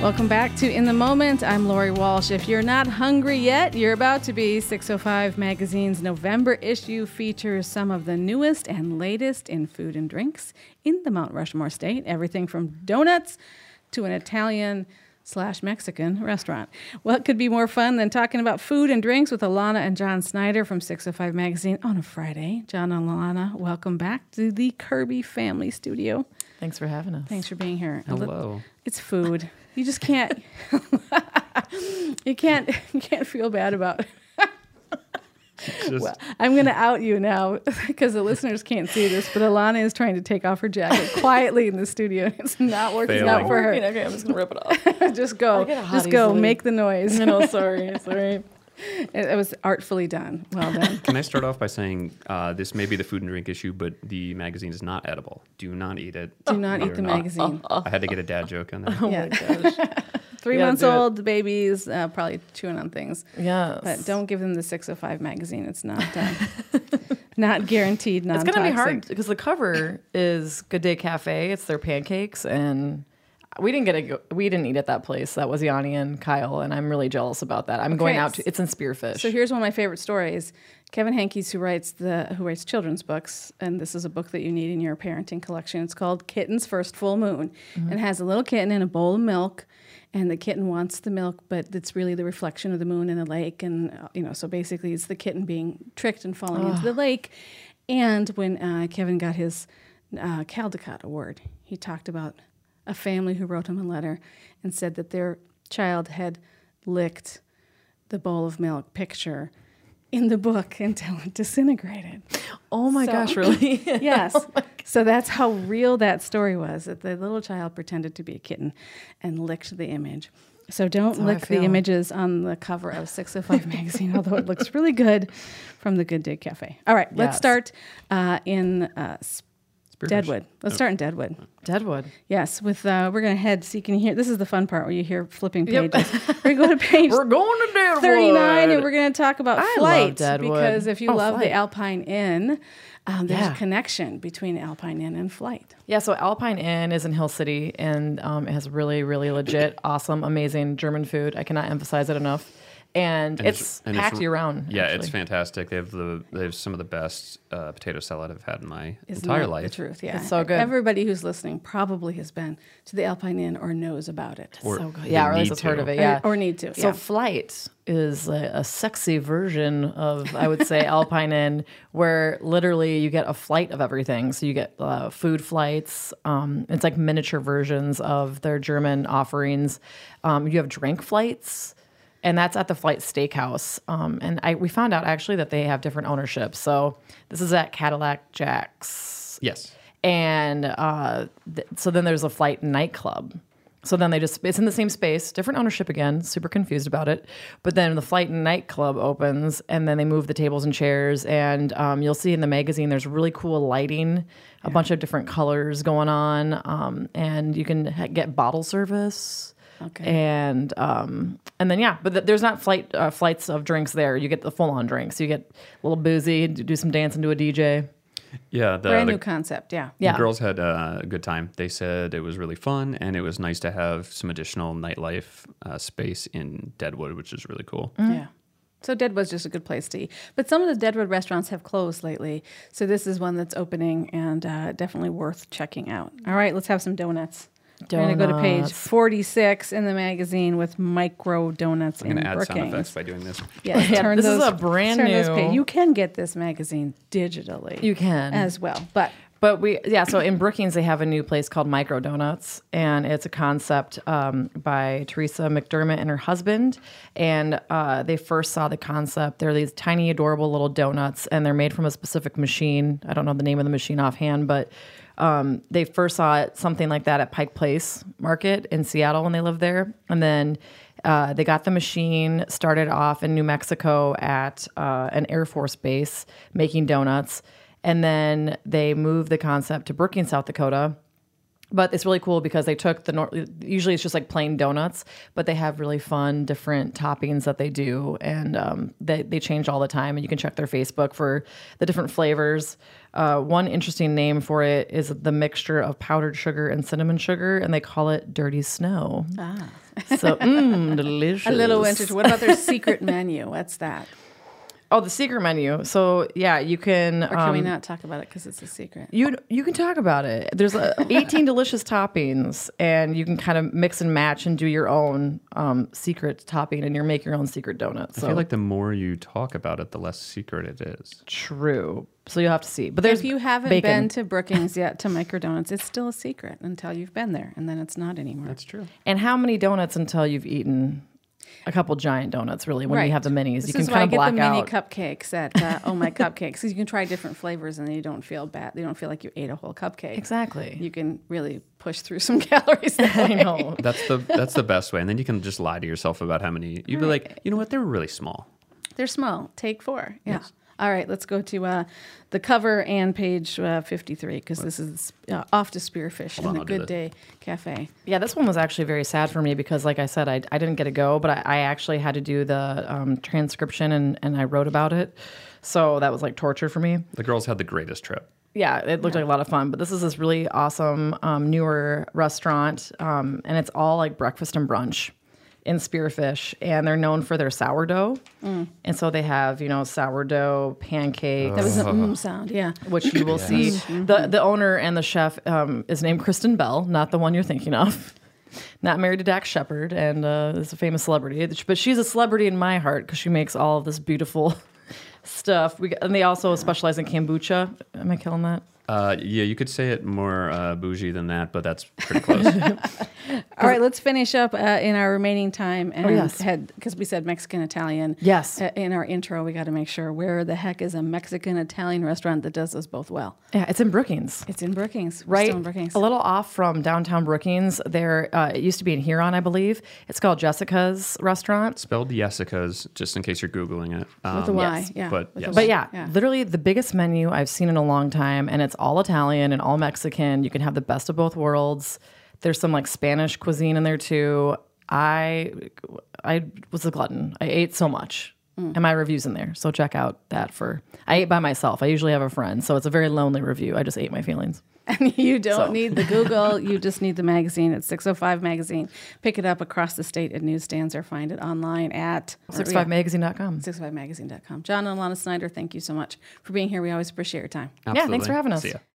Welcome back to In the Moment. I'm Lori Walsh. If you're not hungry yet, you're about to be. 605 Magazine's November issue features some of the newest and latest in food and drinks in the Mount Rushmore state. Everything from donuts to an Italian/Mexican restaurant. What could be more fun than talking about food and drinks with Alana and John Snyder from 605 Magazine on a Friday? John and Alana, welcome back to the Kirby Family Studio. Thanks for having us. Thanks for being here. Hello. It's food. You just can't. you can't feel bad about it. Well, I'm going to out you now because the listeners can't see this, but Alana is trying to take off her jacket quietly in the studio. It's not working Failing. out for her. Okay, I'm just going to rip it off. Just go. I get hot Just go. easily. Make the noise. No, sorry. It was artfully done. Well done. Can I start off by saying this may be the food and drink issue, but the magazine is not edible. Do not eat it. Do not We eat are the not- magazine. I had to get a dad joke on that. Oh Yeah. my gosh. 3 You gotta months do it. old, babies, probably chewing on things. Yes. But don't give them the 605 magazine. It's not not guaranteed It's non-toxic. going to be hard because the cover is Good Day Cafe. It's their pancakes, and we didn't eat at that place. That was Yanni and Kyle, and I'm really jealous about that. I'm going out to. It's in Spearfish. So here's one of my favorite stories. Kevin Hankes, who writes children's books, and this is a book that you need in your parenting collection. It's called Kitten's First Full Moon, and has a little kitten in a bowl of milk, and the kitten wants the milk, but it's really the reflection of the moon in the lake, and so basically it's the kitten being tricked and falling into the lake. And when Kevin got his Caldecott Award, he talked about a family who wrote him a letter and said that their child had licked the bowl of milk picture in the book until it disintegrated. oh my So- gosh, really? Yes. So that's how real that story was, that the little child pretended to be a kitten and licked the image. So don't how I lick the feel. images on the cover of 605 magazine, although it looks really good from the Good Day Cafe. All right, let's Yes. start in Spearfish. Deadwood. Let's start in Deadwood. Deadwood. Yes, with we're going to head so you can hear. This is the fun part where you hear flipping Yep. pages. We're going to go to page We're going to Deadwood. 39, and we're going to talk about I flight. love Deadwood. Because if you Oh, love Flight. the Alpine Inn, there's Yeah. a connection between Alpine Inn and flight. Yeah, so Alpine Inn is in Hill City, and it has really, really legit, awesome, amazing German food. I cannot emphasize it enough. And it's packed year-round. Yeah, actually. it's fantastic. They have some of the best potato salad I've had in my Isn't entire that life. the truth? Yeah, It's so good. Everybody who's listening probably has been to the Alpine Inn or knows about it. Or So good. they Yeah, or at least need has heard to. of it. Yeah, Or need to. So Yeah. Flight is a sexy version of, I would say, Alpine Inn, where literally you get a flight of everything. So you get food flights. It's like miniature versions of their German offerings. You have drink flights, and that's at the Flight Steakhouse. And we found out actually that they have different ownership. So this is at Cadillac Jack's. Yes. And so then there's a Flight nightclub. So then it's in the same space, different ownership again, super confused about it. But then the Flight nightclub opens, and then they move the tables and chairs. And you'll see in the magazine, there's really cool lighting, a bunch of different colors going on. And you can get bottle service. Okay. And then, but there's not flights of drinks there. You get the full-on drinks. You get a little boozy, do some dancing to a DJ. Yeah, Brand new concept. Yeah. Yeah. The girls had a good time. They said it was really fun, and it was nice to have some additional nightlife space in Deadwood, which is really cool. Yeah. So Deadwood's just a good place to eat. But some of the Deadwood restaurants have closed lately. So this is one that's opening and definitely worth checking out. All right, let's have some donuts. We're going to go to page Donuts. 46 in the magazine with micro donuts I'm in going to add sound effects Brookings. by doing this. Yes, Yeah, turn this is those- a brand turn those new- pages. You can get this magazine digitally. You can. as well. But So in Brookings, they have a new place called Micro Donuts, and it's a concept by Teresa McDermott and her husband. And they first saw the concept. They're these tiny, adorable little donuts, and they're made from a specific machine. I don't know the name of the machine offhand, but they first saw it, something like that at Pike Place Market in Seattle when they lived there. And then they got the machine, started off in New Mexico at an Air Force base making donuts. And then they moved the concept to Brookings, South Dakota. But it's really cool because they took usually it's just like plain donuts, but they have really fun different toppings that they do. And they change all the time. And you can check their Facebook for the different flavors. One interesting name for it is the mixture of powdered sugar and cinnamon sugar, and they call it Dirty Snow. So, delicious. A little winter. What about their secret menu? What's that? Oh, the secret menu. So yeah, you can. Or can we not talk about it because it's a secret? You can talk about it. There's 18 delicious toppings, and you can kind of mix and match and do your own secret topping, and make your own secret donut. So I feel like the more you talk about it, the less secret it is. true. So you'll have to see. But there's If you haven't bacon. been to Brookings yet to Microdonuts, it's still a secret until you've been there, and then it's not anymore. That's true. And how many donuts until you've eaten a couple giant donuts? Really, when you have the minis, This you can is why kind I of get black the mini out. cupcakes at Oh My Cupcakes, because you can try different flavors and then you don't feel bad. You don't feel like you ate a whole cupcake. Exactly. You can really push through some calories. I know. That's the best way. And then you can just lie to yourself about how many. You'd be like, you know what? They're really small. They're small. Take 4. Yeah. Yes. All right, let's go to the cover and page 53, because this is off to Spearfish on, and the I'll do Good that. Day Cafe. Yeah, this one was actually very sad for me because, like I said, I didn't get to go, but I actually had to do the transcription and I wrote about it. So that was like torture for me. The girls had the greatest trip. Yeah, it looked like a lot of fun. But this is this really awesome newer restaurant, and it's all like breakfast and brunch in Spearfish, and they're known for their sourdough. And so they have, sourdough pancakes. That was a sound, yeah. Which you will see. The owner and the chef is named Kristen Bell, not the one you're thinking of. Not married to Dax Shepard, and is a famous celebrity. But she's a celebrity in my heart because she makes all of this beautiful stuff. And they also specialize in kombucha. Am I killing that? Yeah, you could say it more bougie than that, but that's pretty close. All right, let's finish up in our remaining time and yes. head, because we said Mexican Italian. Yes. In our intro, we got to make sure where the heck is a Mexican Italian restaurant that does those both well. Yeah, it's in Brookings. It's in Brookings. We're Right, still in Brookings. a little off from downtown Brookings. There, it used to be in Huron, I believe. It's called Jessica's Restaurant. Spelled Jessica's, just in case you're Googling it. With a Y, yes. yeah. But, with a yes. Y. But yeah, literally the biggest menu I've seen in a long time, and it's all Italian and all Mexican. You can have the best of both worlds. There's some like Spanish cuisine in there too. I was a glutton. I ate so much. And my review's in there. So check out that I ate by myself. I usually have a friend. So it's a very lonely review. I just ate my feelings. And you don't need the Google. You just need the magazine. It's 605 Magazine. Pick it up across the state at newsstands or find it online at 65magazine.com. 65magazine.com. John and Alana Snyder, thank you so much for being here. We always appreciate your time. Yeah, thanks Absolutely. for having us. See ya.